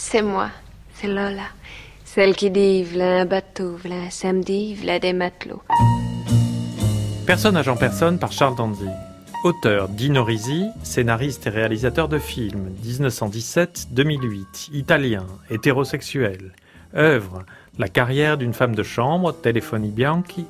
c'est moi, c'est Lola. Celle qui dit v'là un bateau, v'là un samedi, v'là des matelots. Personnage en personne par Charles Danzy. Auteur Dino Risi, scénariste et réalisateur de films, 1917-2008, italien, hétérosexuel. Œuvre, La carrière d'une femme de chambre, Telefoni Bianchi,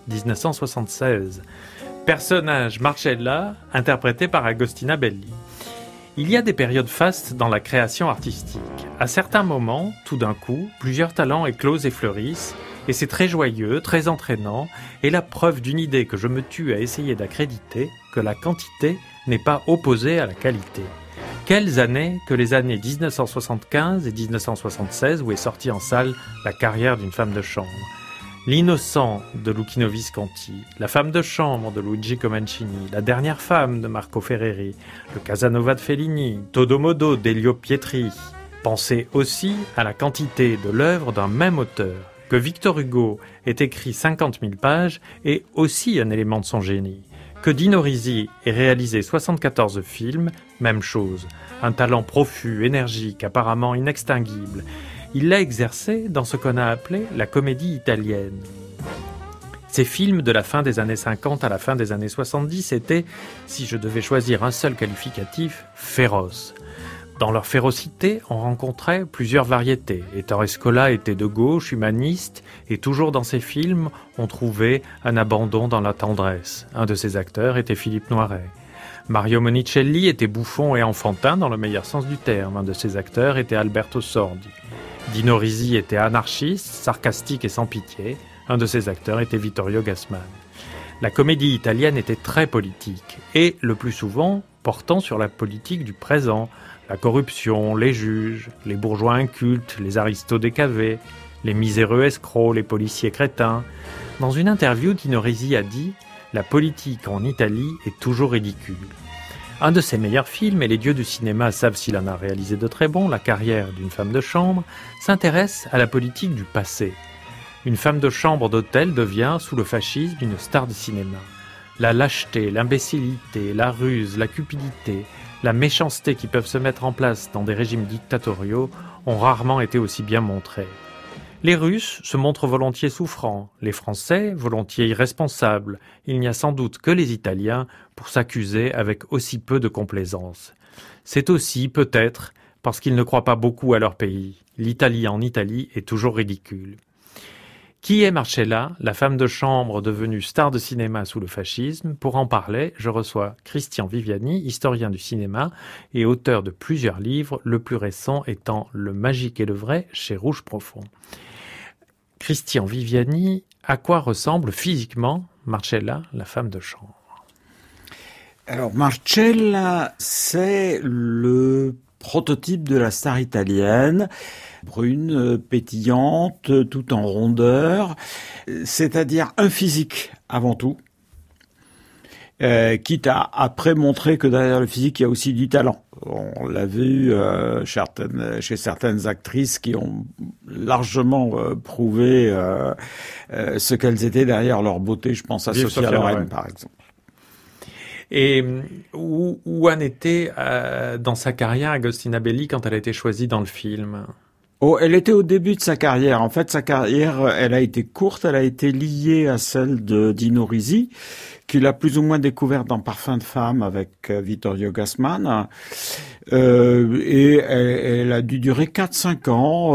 1976. Personnage Marcella, interprété par Agostina Belli. Il y a des périodes fastes dans la création artistique. À certains moments, tout d'un coup, plusieurs talents éclosent et fleurissent, et c'est très joyeux, très entraînant, et la preuve d'une idée que je me tue à essayer d'accréditer, que la quantité n'est pas opposée à la qualité. Quelles années que les années 1975 et 1976 où est sortie en salle La carrière d'une femme de chambre. L'Innocent de Luchino Visconti, La femme de chambre de Luigi Comencini, La dernière femme de Marco Ferreri, Le Casanova de Fellini, Todo Modo d'Elio Pietri. Pensez aussi à la quantité de l'œuvre d'un même auteur. Que Victor Hugo ait écrit 50 000 pages est aussi un élément de son génie. Que Dino Risi ait réalisé 74 films, même chose. Un talent profus, énergique, apparemment inextinguible. Il l'a exercé dans ce qu'on a appelé la comédie italienne. Ces films de la fin des années 50 à la fin des années 70 étaient, si je devais choisir un seul qualificatif, féroces. Dans leur férocité, on rencontrait plusieurs variétés. Ettore Scola était de gauche, humaniste, et toujours dans ses films, on trouvait un abandon dans la tendresse. Un de ses acteurs était Philippe Noiret. Mario Monicelli était bouffon et enfantin dans le meilleur sens du terme. Un de ses acteurs était Alberto Sordi. Dino Risi était anarchiste, sarcastique et sans pitié. Un de ses acteurs était Vittorio Gassman. La comédie italienne était très politique, et le plus souvent portant sur la politique du présent, la corruption, les juges, les bourgeois incultes, les aristos décavés, les miséreux escrocs, les policiers crétins. Dans une interview, Dino Risi a dit « La politique en Italie est toujours ridicule ». Un de ses meilleurs films, et les dieux du cinéma savent s'il en a réalisé de très bons, La carrière d'une femme de chambre, s'intéresse à la politique du passé. Une femme de chambre d'hôtel devient, sous le fascisme, une star de cinéma. La lâcheté, l'imbécilité, la ruse, la cupidité, la méchanceté qui peuvent se mettre en place dans des régimes dictatoriaux ont rarement été aussi bien montrées. Les Russes se montrent volontiers souffrants, les Français volontiers irresponsables. Il n'y a sans doute que les Italiens pour s'accuser avec aussi peu de complaisance. C'est aussi, peut-être, parce qu'ils ne croient pas beaucoup à leur pays. L'Italie en Italie est toujours ridicule. Qui est Marcella, la femme de chambre devenue star de cinéma sous le fascisme? Pour en parler, je reçois Christian Viviani, historien du cinéma et auteur de plusieurs livres, le plus récent étant Le magique et le vrai chez Rouge Profond. Christian Viviani, à quoi ressemble physiquement Marcella, la femme de chambre? Alors Marcella, c'est le prototype de la star italienne, brune, pétillante, tout en rondeur, c'est-à-dire un physique avant tout, quitte à après montrer que derrière le physique, il y a aussi du talent. On l'a vu chez certaines actrices qui ont largement prouvé ce qu'elles étaient derrière leur beauté. Je pense à Sophia Loren, par exemple. Et où en était dans sa carrière Agostina Belli quand elle a été choisie dans le film? Oh, elle était au début de sa carrière. En fait, sa carrière, elle a été courte. Elle a été liée à celle de Dino Risi, qu'il a plus ou moins découverte dans Parfum de femme avec Vittorio Gassman. Et elle a dû durer 4-5 ans.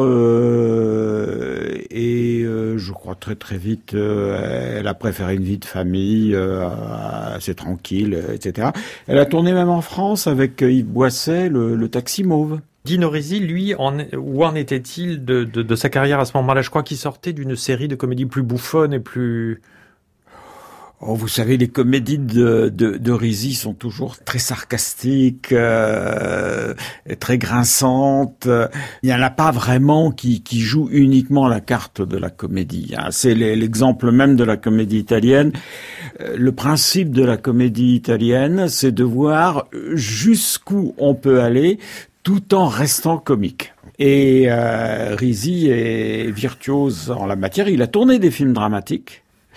Je crois très très vite, elle a préféré une vie de famille assez tranquille, etc. Elle a tourné même en France avec Yves Boisset, le Taxi Mauve. Dino Risi, lui, où en était-il de sa carrière à ce moment-là? Je crois qu'il sortait d'une série de comédies plus bouffonnes et plus... Oh, vous savez, les comédies de Risi sont toujours très sarcastiques, très grinçantes. Il n'y en a pas vraiment qui jouent uniquement la carte de la comédie. C'est l'exemple même de la comédie italienne. Le principe de la comédie italienne, c'est de voir jusqu'où on peut aller tout en restant comique. Et Risi est virtuose en la matière. Il a tourné des films dramatiques.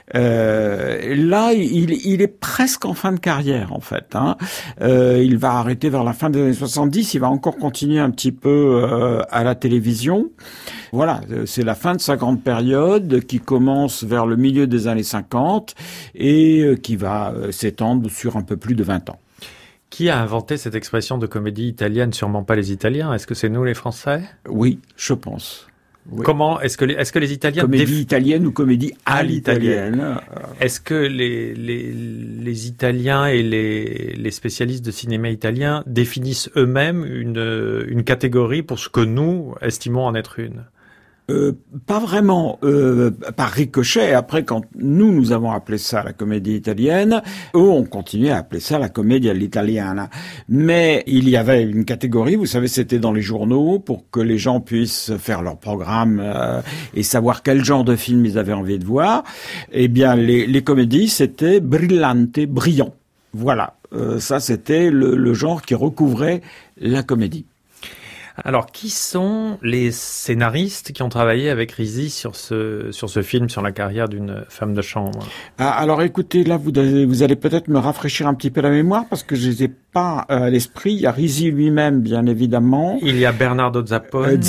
Là, il est presque en fin de carrière, en fait. Il va arrêter vers la fin des années 70. Il va encore continuer un petit peu à la télévision. Voilà, c'est la fin de sa grande période qui commence vers le milieu des années 50 et qui va s'étendre sur un peu plus de 20 ans. Qui a inventé cette expression de comédie italienne? Sûrement pas les Italiens. Est-ce que c'est nous, les Français? Oui, je pense. Oui. Comment est-ce que les Italiens comédie italienne ou comédie à l'italienne? Est-ce que les Italiens et les spécialistes de cinéma italien définissent eux-mêmes une catégorie pour ce que nous estimons en être une? Pas vraiment, par ricochet. Après, quand nous avons appelé ça la comédie italienne, eux ont continué à appeler ça la comédie all'italiana. Mais il y avait une catégorie, vous savez, c'était dans les journaux pour que les gens puissent faire leur programme et savoir quel genre de film ils avaient envie de voir. Eh bien, les comédies, c'était brillante, brillant. Voilà, ça c'était le genre qui recouvrait la comédie. Alors, qui sont les scénaristes qui ont travaillé avec Risi sur ce film, sur la carrière d'une femme de chambre? Alors, écoutez, là, vous allez peut-être me rafraîchir un petit peu la mémoire parce que je les ai pas à l'esprit. Il y a Risi lui-même, bien évidemment. Il y a Bernardo Zapponi.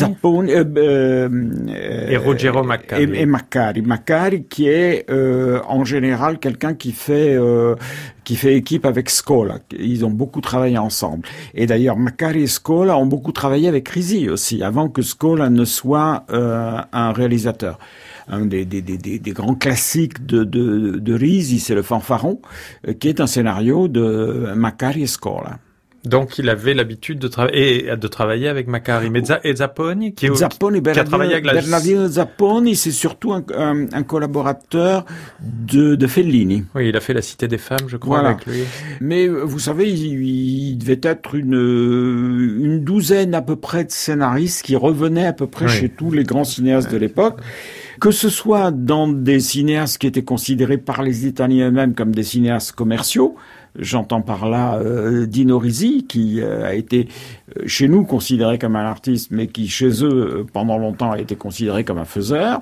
Et Ruggero Maccari. Et Maccari, qui est en général quelqu'un qui fait équipe avec Scola. Ils ont beaucoup travaillé ensemble. Et d'ailleurs, Maccari et Scola ont beaucoup travaillé avec Risi aussi, avant que Scola ne soit un réalisateur. Un des grands classiques de Risi, c'est Le Fanfaron, qui est un scénario de Maccari et Scola. Donc, il avait l'habitude de travailler avec Maccari. Mais Zapponi, qui a travaillé avec Bernardino Zapponi, c'est surtout un collaborateur de Fellini. Oui, il a fait La Cité des Femmes, je crois, voilà. avec lui. Mais vous savez, il devait être une douzaine à peu près de scénaristes qui revenaient à peu près chez tous les grands cinéastes de l'époque. Que ce soit dans des cinéastes qui étaient considérés par les Italiens eux-mêmes comme des cinéastes commerciaux, j'entends par là Dino Risi, qui a été chez nous considéré comme un artiste, mais qui chez eux pendant longtemps a été considéré comme un faiseur,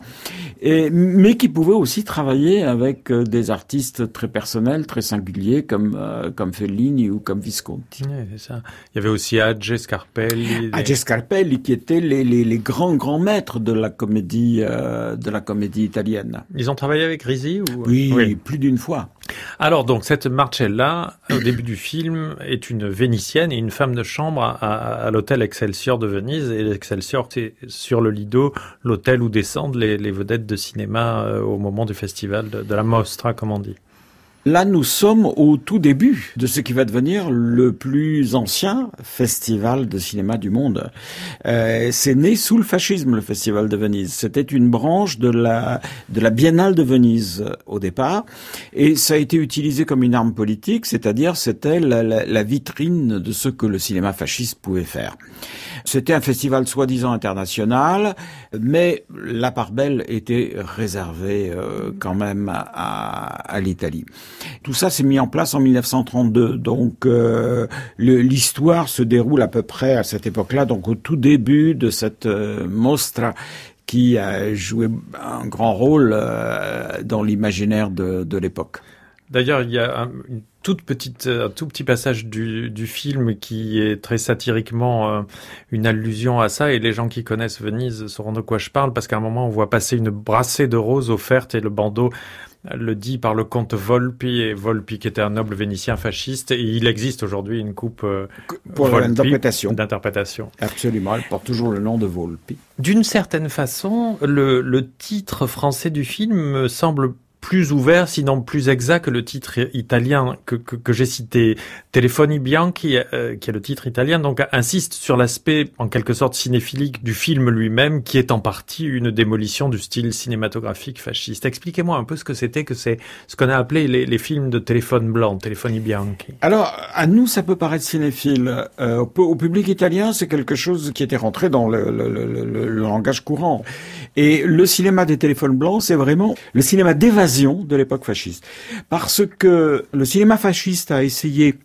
mais qui pouvait aussi travailler avec des artistes très personnels, très singuliers, comme Fellini ou comme Visconti. Oui, c'est ça. Il y avait aussi Adje Scarpelli. Adje Scarpelli, qui étaient les grands maîtres de la comédie italienne. Ils ont travaillé avec Risi ou... Oui, plus d'une fois. Alors donc, cette Marcella, au début du film, est une Vénitienne et une femme de chambre à l'hôtel Excelsior de Venise. Et l'Excelsior, c'est sur le Lido, l'hôtel où descendent les vedettes de cinéma au moment du festival de la Mostra, comme on dit. Là, nous sommes au tout début de ce qui va devenir le plus ancien festival de cinéma du monde. C'est né sous le fascisme, le festival de Venise. C'était une branche de la Biennale de Venise au départ, et ça a été utilisé comme une arme politique, c'est-à-dire c'était la vitrine de ce que le cinéma fasciste pouvait faire. C'était un festival soi-disant international, mais la part belle était réservée quand même à l'Italie. Tout ça s'est mis en place en 1932, donc l'histoire se déroule à peu près à cette époque-là, donc au tout début de cette Mostra qui a joué un grand rôle dans l'imaginaire de l'époque. D'ailleurs, il y a un tout petit passage du film qui est très satiriquement une allusion à ça, et les gens qui connaissent Venise sauront de quoi je parle, parce qu'à un moment on voit passer une brassée de roses offerte et le bandeau le dit par le comte Volpi, et Volpi qui était un noble vénitien fasciste, et il existe aujourd'hui une coupe pour d'interprétation. Absolument, elle porte toujours le nom de Volpi. D'une certaine façon, le titre français du film me semble plus ouvert, sinon plus exact que le titre italien que j'ai cité. Telefoni Bianchi, qui est le titre italien, donc insiste sur l'aspect en quelque sorte cinéphilique du film lui-même, qui est en partie une démolition du style cinématographique fasciste. Expliquez-moi un peu ce que c'était que c'est ce qu'on a appelé les films de téléphone blanc, Telefoni Bianchi. Alors, à nous, ça peut paraître cinéphile. Au public italien, c'est quelque chose qui était rentré dans le langage courant. Et le cinéma des téléphones blancs, c'est vraiment le cinéma d'évasion de l'époque fasciste. Parce que le cinéma fasciste a essayé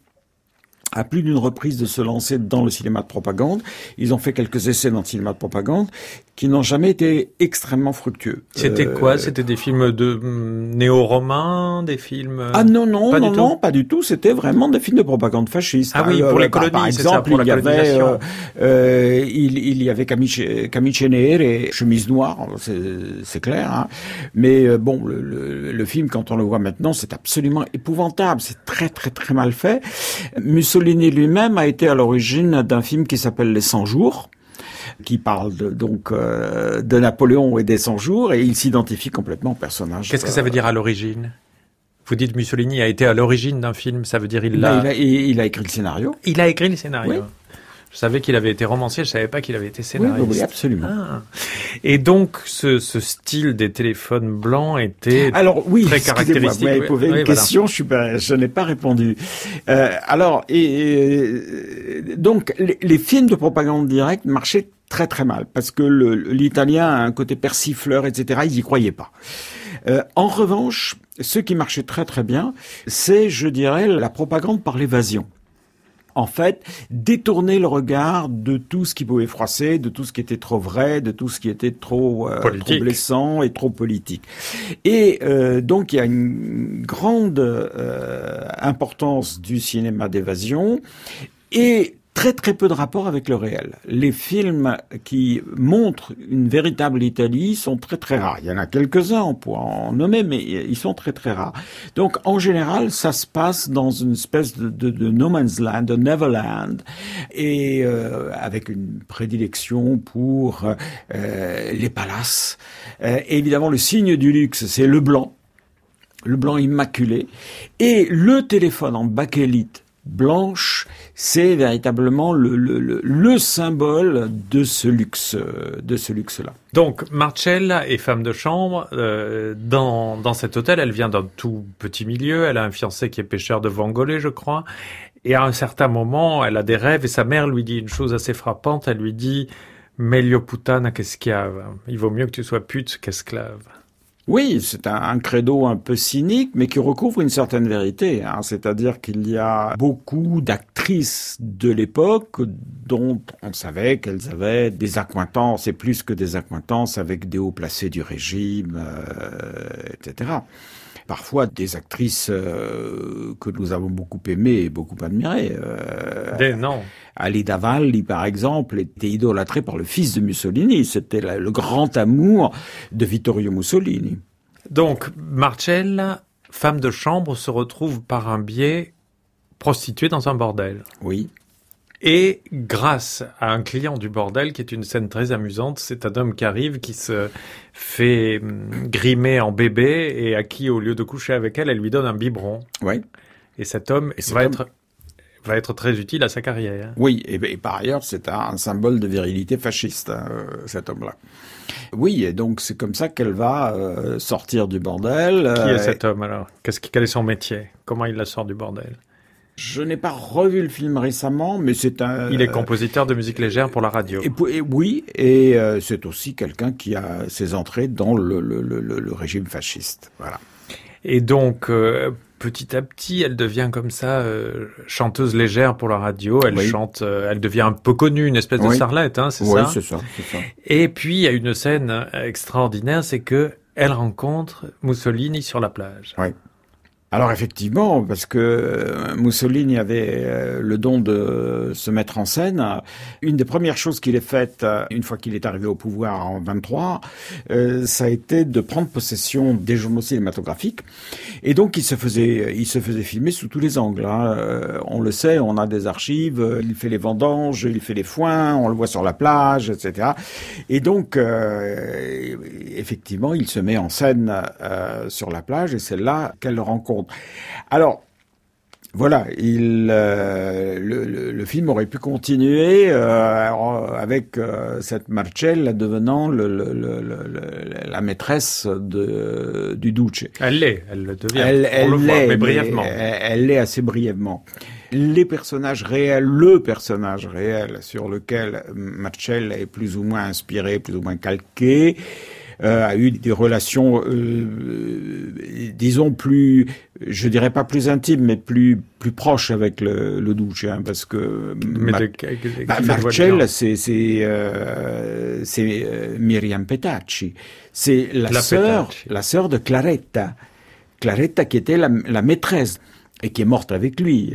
à plus d'une reprise de se lancer dans le cinéma de propagande. Ils ont fait quelques essais dans le cinéma de propagande. qui n'ont jamais été extrêmement fructueux. C'était quoi? C'était des films de néo-romains, des films... Ah non, pas du tout. C'était vraiment des films de propagande fasciste. Ah oui, pour les colonies, par c'est exemple, ça, pour la colonisation. Il y avait Camice Nere et Chemise Noire, c'est clair. Hein. Mais bon, le film, quand on le voit maintenant, c'est absolument épouvantable. C'est très, très, très mal fait. Mussolini lui-même a été à l'origine d'un film qui s'appelle Les 100 jours, qui parle de Napoléon et des 100 jours, et il s'identifie complètement au personnage. Qu'est-ce que ça veut dire à l'origine? Vous dites Mussolini a été à l'origine d'un film, ça veut dire il a écrit le scénario. Il a écrit le scénario. Oui. Je savais qu'il avait été romancier, je savais pas qu'il avait été scénariste. Oui, absolument. Ah. Et donc, ce style des téléphones blancs était très caractéristique. Vous m'avez posé une question, je n'ai pas répondu. Donc, les films de propagande directe marchaient très très mal, parce que l'italien a un côté persifleur, etc., ils y croyaient pas. En revanche, ce qui marchait très très bien, c'est, je dirais, la propagande par l'évasion. En fait, détourner le regard de tout ce qui pouvait froisser, de tout ce qui était trop vrai, de tout ce qui était trop blessant et trop politique. Et donc, il y a une grande importance du cinéma d'évasion et très très peu de rapport avec le réel. Les films qui montrent une véritable Italie sont très très rares. Il y en a quelques-uns, on pourra en nommer, mais ils sont très très rares. Donc en général, ça se passe dans une espèce de no man's land, de Neverland, et avec une prédilection pour les palaces. Et évidemment, le signe du luxe, c'est le blanc immaculé, et le téléphone en bakélite blanche, c'est véritablement le symbole de ce luxe-là. Donc, Marcella est femme de chambre. Dans cet hôtel, elle vient d'un tout petit milieu. Elle a un fiancé qui est pêcheur de vongole, je crois. Et à un certain moment, elle a des rêves et sa mère lui dit une chose assez frappante. Elle lui dit « Meglio puttana che schiava ». Il vaut mieux que tu sois pute qu'esclave. Oui, c'est un credo un peu cynique, mais qui recouvre une certaine vérité. Hein. C'est-à-dire qu'il y a beaucoup d'actrices de l'époque dont on savait qu'elles avaient des accointances, et plus que des accointances, avec des hauts placés du régime, etc. Parfois des actrices que nous avons beaucoup aimées et beaucoup admirées. Des noms. Alida Valli, par exemple, était idolâtrée par le fils de Mussolini. C'était le grand amour de Vittorio Mussolini. Donc, Marcella, femme de chambre, se retrouve par un biais prostituée dans un bordel. Oui. Et grâce à un client du bordel, qui est une scène très amusante, c'est un homme qui arrive, qui se fait grimer en bébé et à qui, au lieu de coucher avec elle, elle lui donne un biberon. Oui. Et cet homme va être très utile à sa carrière. Oui, et par ailleurs, c'est un symbole de virilité fasciste, cet homme-là. Oui, et donc c'est comme ça qu'elle va sortir du bordel. Qui est cet homme alors? Quel est son métier? Comment il la sort du bordel? Je n'ai pas revu le film récemment, mais c'est un... Il est compositeur de musique légère pour la radio. Oui, et c'est aussi quelqu'un qui a ses entrées dans le régime fasciste. Voilà. Et donc, petit à petit, elle devient comme ça chanteuse légère pour la radio. Elle chante, elle devient un peu connue, une espèce de starlette, hein, c'est ça? Oui, c'est ça. Et puis, il y a une scène extraordinaire, c'est que elle rencontre Mussolini sur la plage. Oui. Alors effectivement, parce que Mussolini avait le don de se mettre en scène. Une des premières choses qu'il ait faites, une fois qu'il est arrivé au pouvoir en 23, ça a été de prendre possession des journaux cinématographiques. Et donc il se faisait filmer sous tous les angles. Hein. On le sait, on a des archives. Il fait les vendanges, il fait les foins, on le voit sur la plage, etc. Et donc effectivement, il se met en scène sur la plage, et c'est là qu'elle le rencontre. Alors, voilà, le film aurait pu continuer avec cette Marcella devenant la maîtresse du Duce. Elle le devient. On le voit, mais brièvement. Elle l'est assez brièvement. Le personnage réel sur lequel Marcella est plus ou moins inspiré, plus ou moins calqué, a eu des relations, disons plus, je dirais pas plus intimes, mais plus proches avec le Duce, hein, parce que Marcella, c'est Miriam Petacci, c'est la sœur de Claretta qui était la maîtresse et qui est morte avec lui.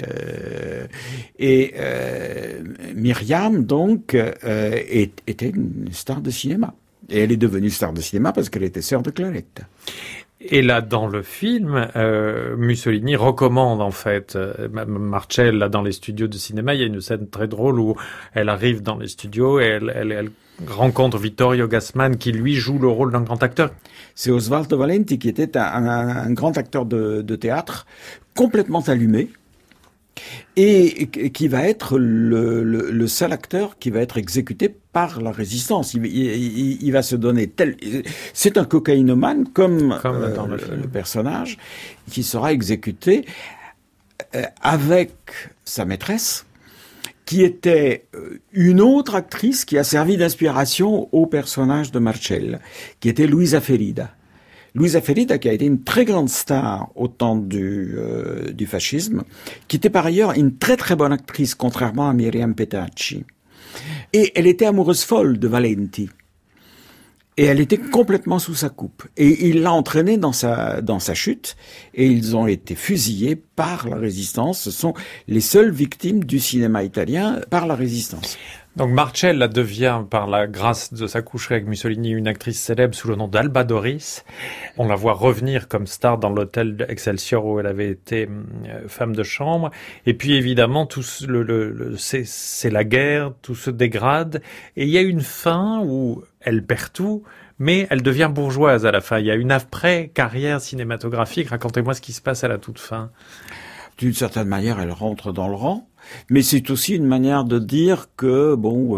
Myriam, donc, était une star de cinéma. Et elle est devenue star de cinéma parce qu'elle était sœur de Claretta. Et là, dans le film, Mussolini recommande, en fait, Marcella dans les studios de cinéma. Il y a une scène très drôle où elle arrive dans les studios et elle rencontre Vittorio Gassman qui, lui, joue le rôle d'un grand acteur. C'est Osvaldo Valenti qui était un grand acteur de théâtre, complètement allumé, et qui va être le seul acteur qui va être exécuté par la résistance. Il va se donner c'est un cocaïnomane comme dans le personnage qui sera exécuté avec sa maîtresse, qui était une autre actrice qui a servi d'inspiration au personnage de Marcella, qui était Luisa Ferida. Luisa Ferida, qui a été une très grande star au temps du fascisme, qui était par ailleurs une très très bonne actrice, contrairement à Miriam Petacci. Et elle était amoureuse folle de Valenti. Et elle était complètement sous sa coupe. Et il l'a entraînée dans sa chute, et ils ont été fusillés par la résistance. Ce sont les seules victimes du cinéma italien par la résistance. Donc Marcella devient, par la grâce de sa coucherie avec Mussolini, une actrice célèbre sous le nom d'Alba Doris. On la voit revenir comme star dans l'hôtel Excelsior où elle avait été femme de chambre. Et puis évidemment, c'est la guerre, tout se dégrade. Et il y a une fin où elle perd tout, mais elle devient bourgeoise à la fin. Il y a une après-carrière cinématographique. Racontez-moi ce qui se passe à la toute fin. D'une certaine manière, elle rentre dans le rang. Mais c'est aussi une manière de dire que,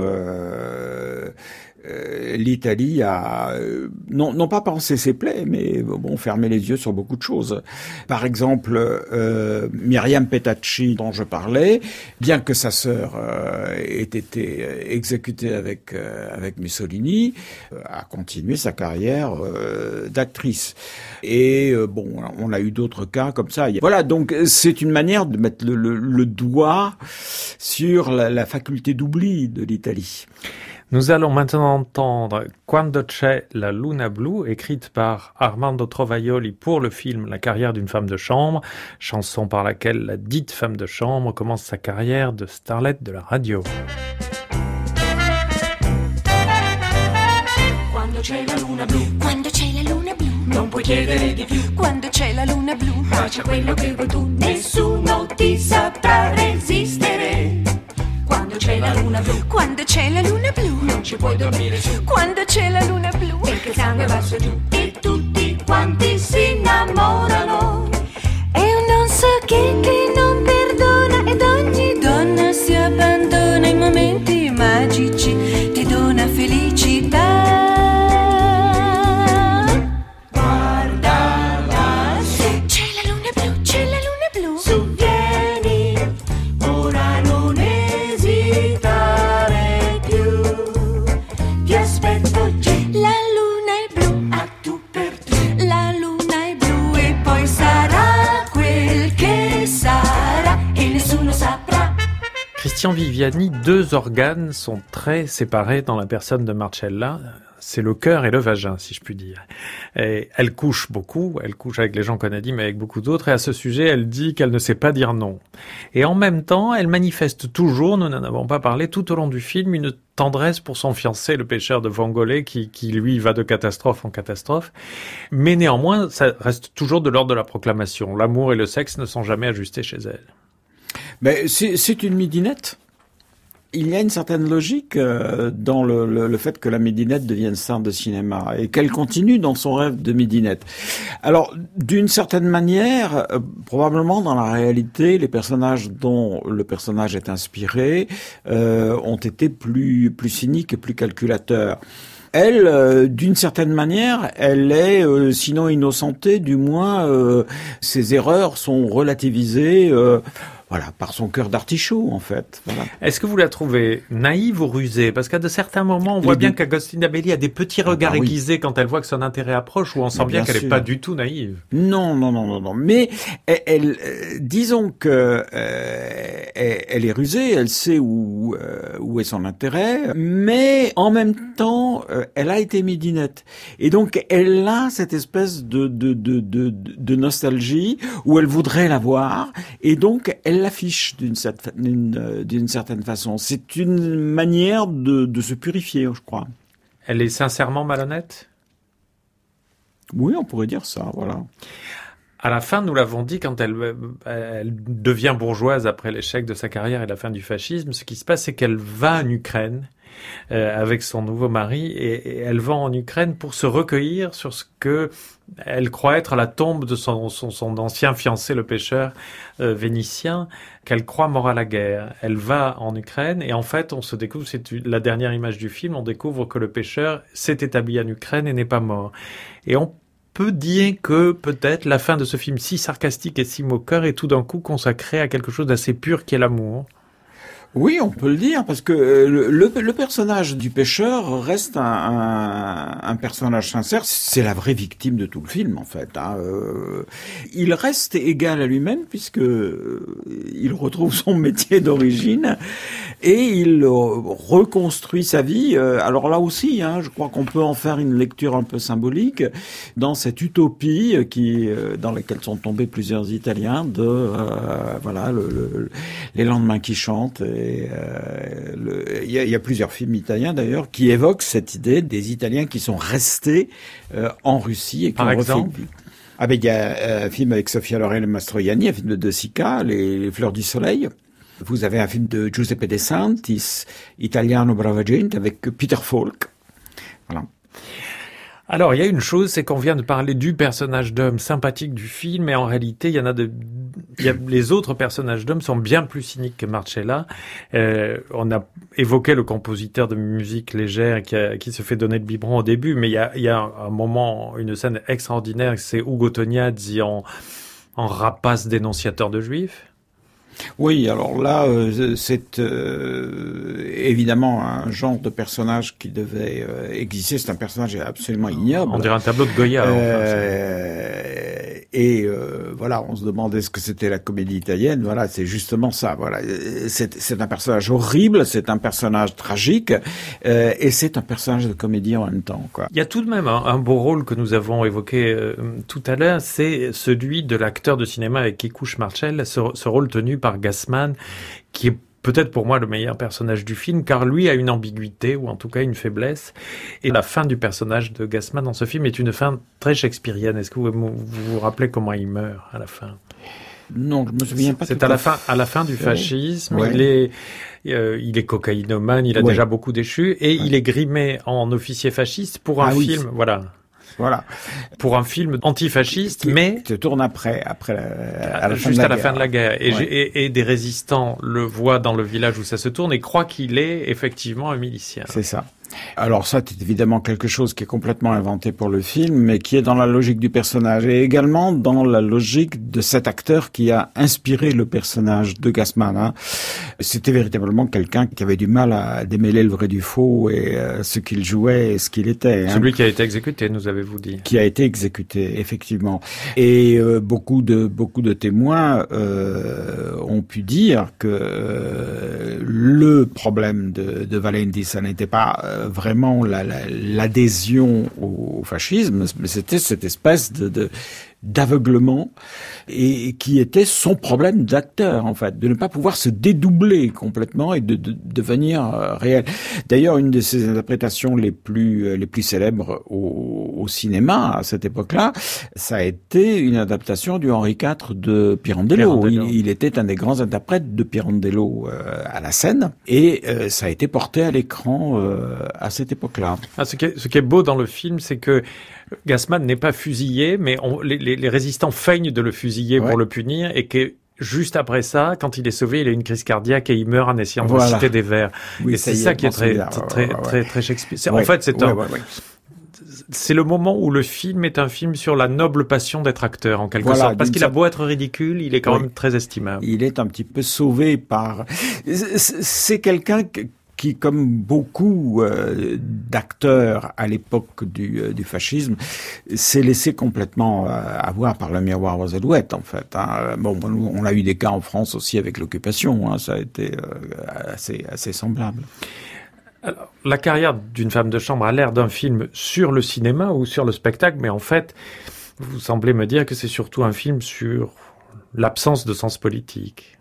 l'Italie a non pas pensé ses plaies, mais fermé les yeux sur beaucoup de choses. Par exemple, Miriam Petacci, dont je parlais, bien que sa sœur ait été exécutée avec Mussolini, a continué sa carrière d'actrice. Et on a eu d'autres cas comme ça. Voilà, donc c'est une manière de mettre le doigt sur la faculté d'oubli de l'Italie. Nous allons maintenant entendre Quando c'è la luna blu, écrite par Armando Trovaioli pour le film La carrière d'une femme de chambre, chanson par laquelle la dite femme de chambre commence sa carrière de starlette de la radio. Quando c'è la luna blu, quando c'è la luna blu, non puoi chiedere di più. Quando c'è la luna blu, faccia quello che vuoi tu, nessuno ti saprà resistere. Quando c'è la luna blu, quando c'è la luna blu, non ci puoi dormire su. Quando c'è la luna blu, perché il sangue va su giù e tutti quanti si innamorano. È un non so che non perdona ed ogni donna si abbandona in momenti magici, ti dona felicità. Guarda lassù, c'è la luna blu, c'è la luna blu. Su vieni, ora non esitare più. Ti aspetto giù, la luna è blu, a tu per tu. La luna è blu e poi sarà quel che sarà e nessuno saprà. Christian Viviani, deux organes sont très séparés dans la personne de Marcella. C'est le cœur et le vagin, si je puis dire. Et elle couche beaucoup, elle couche avec les gens qu'on a dit, mais avec beaucoup d'autres. Et à ce sujet, elle dit qu'elle ne sait pas dire non. Et en même temps, elle manifeste toujours, nous n'en avons pas parlé, tout au long du film, une tendresse pour son fiancé, le pêcheur de Vongole, qui lui va de catastrophe en catastrophe. Mais néanmoins, ça reste toujours de l'ordre de la proclamation. L'amour et le sexe ne sont jamais ajustés chez elle. Mais c'est une midinette. Il y a une certaine logique dans le fait que la midinette devienne star de cinéma et qu'elle continue dans son rêve de midinette. Alors, d'une certaine manière, probablement dans la réalité, les personnages dont le personnage est inspiré ont été plus cyniques et plus calculateurs. Elle, d'une certaine manière, elle est, sinon innocentée, du moins, ses erreurs sont relativisées. par son cœur d'artichaut, en fait. Voilà. Est-ce que vous la trouvez naïve ou rusée? Parce qu'à de certains moments, on voit bien qu'Agostina Belli a des petits regards aiguisés quand elle voit que son intérêt approche, où on sent bien qu'elle n'est pas du tout naïve. Non. Mais disons que elle est rusée, elle sait où est son intérêt, mais en même temps, elle a été midinette. Et donc, elle a cette espèce de nostalgie où elle voudrait l'avoir, et donc elle l'affiche d'une certaine façon. C'est une manière de se purifier, je crois. Elle est sincèrement malhonnête? Oui, on pourrait dire ça, voilà. À la fin, nous l'avons dit, quand elle devient bourgeoise après l'échec de sa carrière et la fin du fascisme, ce qui se passe, c'est qu'elle va en Ukraine avec son nouveau mari, et elle va en Ukraine pour se recueillir sur ce que elle croit être la tombe de son ancien fiancé, le pêcheur vénitien, qu'elle croit mort à la guerre. Elle va en Ukraine, et en fait, on se découvre, c'est la dernière image du film, on découvre que le pêcheur s'est établi en Ukraine et n'est pas mort. Et on peut dire que peut-être la fin de ce film si sarcastique et si moqueur est tout d'un coup consacrée à quelque chose d'assez pur qui est l'amour. Oui, on peut le dire, parce que le personnage du pêcheur reste un personnage sincère. C'est la vraie victime de tout le film, en fait. Il reste égal à lui-même, puisque il retrouve son métier d'origine et il reconstruit sa vie. Alors là aussi, je crois qu'on peut en faire une lecture un peu symbolique dans cette utopie dans laquelle sont tombés plusieurs Italiens les lendemains qui chantent. Il y a plusieurs films italiens d'ailleurs qui évoquent cette idée des Italiens qui sont restés en Russie et qui Par exemple, il y a un film avec Sofia Loren et Mastroianni, un film de Sica, Les Fleurs du Soleil. Vous avez un film de Giuseppe De Santis, Italiano Brava Gente, avec Peter Falk. Voilà. Alors, il y a une chose, c'est qu'on vient de parler du personnage d'homme sympathique du film, mais en réalité, les autres personnages d'hommes sont bien plus cyniques que Marcella. On a évoqué le compositeur de musique légère qui se fait donner le biberon au début, mais il y a un moment, une scène extraordinaire, c'est Ugo Tognazzi en rapace dénonciateur de juifs. Oui, alors là, c'est évidemment un genre de personnage qui devait exister. C'est un personnage absolument ignoble. On dirait un tableau de Goya. Voilà, on se demandait ce que c'était la comédie italienne. Voilà, c'est justement ça. Voilà, c'est un personnage horrible, c'est un personnage tragique, et c'est un personnage de comédie en même temps, quoi. Il y a tout de même un beau rôle que nous avons évoqué tout à l'heure, c'est celui de l'acteur de cinéma avec qui couche Marcel, ce rôle tenu par Gassman, qui est peut-être pour moi le meilleur personnage du film, car lui a une ambiguïté, ou en tout cas une faiblesse. Et la fin du personnage de Gassman dans ce film est une fin très shakespearienne. Est-ce que vous vous rappelez comment il meurt à la fin? Non, je me souviens pas. C'est à la fin du fascisme. Ouais. Il est cocaïnomane, il a déjà beaucoup déchu, et il est grimé en officier fasciste pour un film. Voilà. Pour un film antifasciste, mais qui se tourne après juste à la fin de la guerre. Et des résistants le voient dans le village où ça se tourne et croient qu'il est effectivement un milicien. C'est ça. Alors ça, c'est évidemment quelque chose qui est complètement inventé pour le film, mais qui est dans la logique du personnage et également dans la logique de cet acteur qui a inspiré le personnage de Gassman. C'était véritablement quelqu'un qui avait du mal à démêler le vrai du faux et ce qu'il jouait et ce qu'il était. Celui qui a été exécuté, nous avez-vous dit. Qui a été exécuté, effectivement. Et beaucoup de témoins ont pu dire que le problème de Valenti, ça n'était pas vraiment l'adhésion au fascisme, mais c'était cette espèce d'aveuglement et qui était son problème d'acteur, en fait, de ne pas pouvoir se dédoubler complètement et de devenir réel. D'ailleurs, une de ses interprétations les plus célèbres au cinéma à cette époque-là, ça a été une adaptation du Henri IV de Pirandello. Il était un des grands interprètes de Pirandello à la scène et ça a été porté à l'écran à cette époque-là. Ce qui est beau dans le film, c'est que Gassman n'est pas fusillé, mais les résistants feignent de le fusiller pour le punir, et que juste après ça, quand il est sauvé, il a une crise cardiaque et il meurt en essayant de citer des vers. Oui, et c'est ça qui est très Shakespeare. En fait, c'est le moment où le film est un film sur la noble passion d'être acteur, en quelque sorte. Parce qu'il a beau être ridicule, il est quand même très estimable. Il est un petit peu sauvé par... C'est quelqu'un qui, comme beaucoup d'acteurs à l'époque du fascisme, s'est laissé complètement avoir par le miroir aux alouettes, en fait. Hein. Bon, on a eu des cas en France aussi avec l'occupation, hein, ça a été assez semblable. Alors, la carrière d'une femme de chambre a l'air d'un film sur le cinéma ou sur le spectacle, mais en fait, vous semblez me dire que c'est surtout un film sur l'absence de sens politique.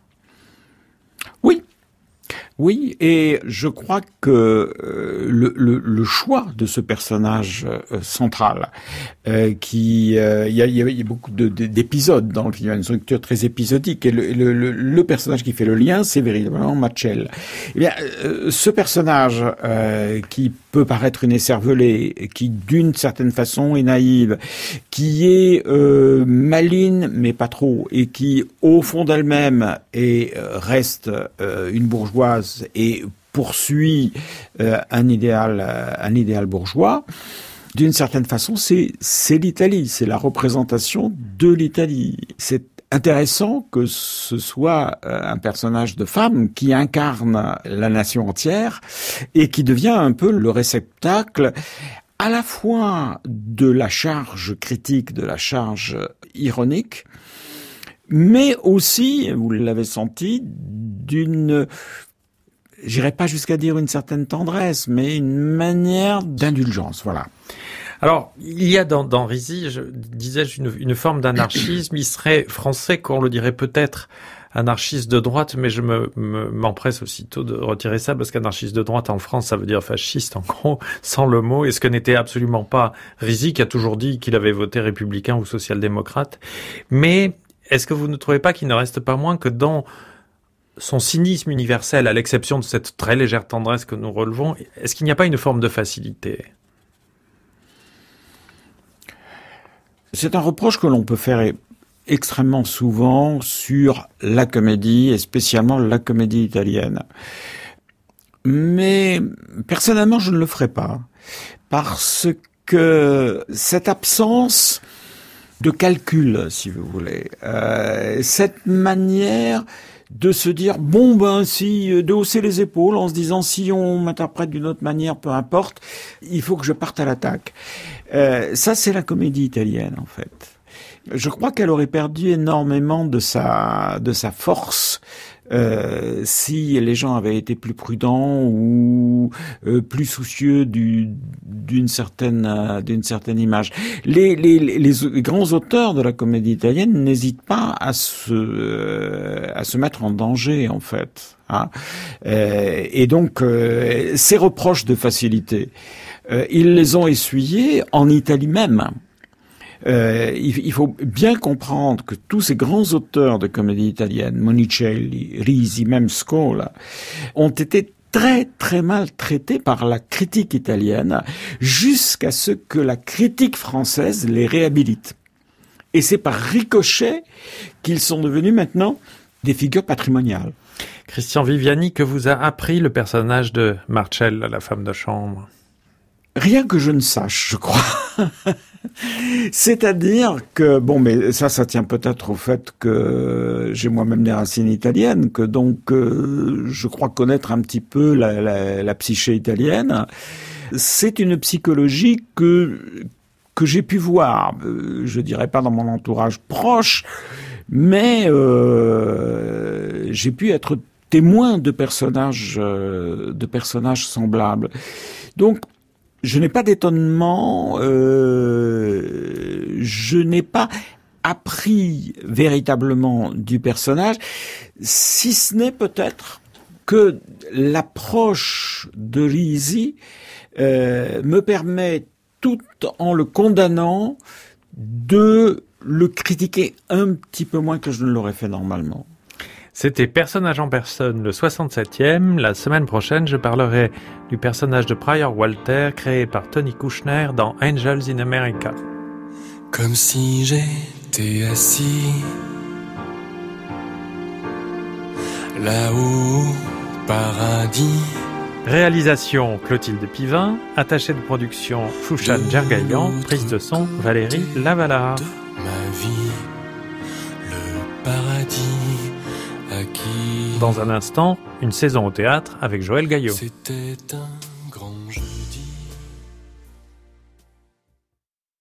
Oui, et je crois que le choix de ce personnage central, il y a beaucoup d'épisodes dans le film, il y a une structure très épisodique, et le personnage qui fait le lien, c'est véritablement Matchel. Eh bien, ce personnage qui peut paraître une écervelée, qui d'une certaine façon est naïve, qui est maligne mais pas trop, et qui au fond d'elle-même reste une bourgeoise et poursuit un idéal bourgeois. D'une certaine façon, c'est l'Italie, c'est la représentation de l'Italie. C'est intéressant que ce soit un personnage de femme qui incarne la nation entière et qui devient un peu le réceptacle à la fois de la charge critique, de la charge ironique, mais aussi, vous l'avez senti, j'irai pas jusqu'à dire une certaine tendresse, mais une manière d'indulgence, voilà. Alors, il y a dans Rizzi, disais-je, une forme d'anarchisme. Il serait français qu'on le dirait peut-être anarchiste de droite, mais je m'empresse aussitôt de retirer ça, parce qu'anarchiste de droite en France, ça veut dire fasciste, en gros, sans le mot, et ce que n'était absolument pas Rizzi, qui a toujours dit qu'il avait voté républicain ou social-démocrate. Mais est-ce que vous ne trouvez pas qu'il ne reste pas moins que dans son cynisme universel, à l'exception de cette très légère tendresse que nous relevons, est-ce qu'il n'y a pas une forme de facilité ? C'est un reproche que l'on peut faire extrêmement souvent sur la comédie, et spécialement la comédie italienne. Mais personnellement, je ne le ferai pas, parce que cette absence de calcul, si vous voulez, cette manière de se dire, de hausser les épaules en se disant, si on m'interprète d'une autre manière, peu importe, il faut que je parte à l'attaque. Ça, c'est la comédie italienne, en fait. Je crois qu'elle aurait perdu énormément de sa force si les gens avaient été plus prudents ou plus soucieux d'une certaine image. Les grands auteurs de la comédie italienne n'hésitent pas à se mettre en danger, en fait. Hein. Et donc, ces reproches de facilité, ils les ont essuyés en Italie même. Il faut bien comprendre que tous ces grands auteurs de comédie italienne, Monicelli, Risi, même Scola, ont été très très mal traités par la critique italienne jusqu'à ce que la critique française les réhabilite. Et c'est par ricochet qu'ils sont devenus maintenant des figures patrimoniales. Christian Viviani, que vous a appris le personnage de Marcella, la femme de chambre ? Rien que je ne sache, je crois. C'est-à-dire que, mais ça tient peut-être au fait que j'ai moi-même des racines italiennes, que donc je crois connaître un petit peu la psyché italienne. C'est une psychologie que j'ai pu voir, je dirais pas dans mon entourage proche, mais j'ai pu être témoin de personnages semblables. Donc, je n'ai pas d'étonnement, je n'ai pas appris véritablement du personnage, si ce n'est peut-être que l'approche de Risi me permet, tout en le condamnant, de le critiquer un petit peu moins que je ne l'aurais fait normalement. C'était Personnage en personne, le 67e. La semaine prochaine, je parlerai du personnage de Prior Walter, créé par Tony Kushner dans Angels in America. Comme si j'étais assis là-haut, paradis Réalisation Clotilde Pivin, attachée de production Chouchan Djergaïan, prise de son Valérie Lavalard. Ma vie, le paradis acquis. Dans un instant, une saison au théâtre avec Joël Gaillot. C'était un